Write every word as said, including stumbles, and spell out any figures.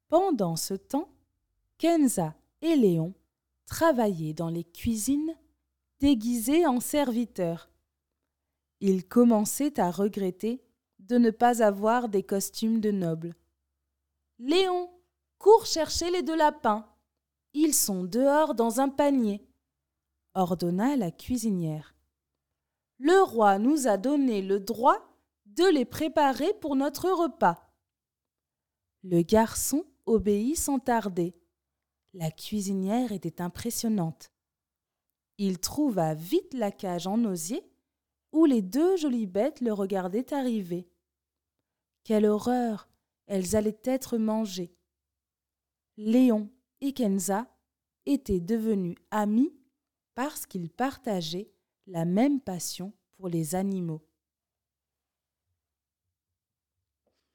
Pendant ce temps, Kenza et Léon travaillaient dans les cuisines déguisés en serviteurs. Ils commençaient à regretter de ne pas avoir des costumes de nobles. « Léon, cours chercher les deux lapins. Ils sont dehors dans un panier, » ordonna la cuisinière. « Le roi nous a donné le droit de les préparer pour notre repas. » Le garçon obéit sans tarder. La cuisinière était impressionnante. Il trouva vite la cage en osier où les deux jolies bêtes le regardaient arriver. Quelle horreur! Elles allaient être mangées. Léon et Kenza étaient devenus amis parce qu'ils partageaient la même passion pour les animaux.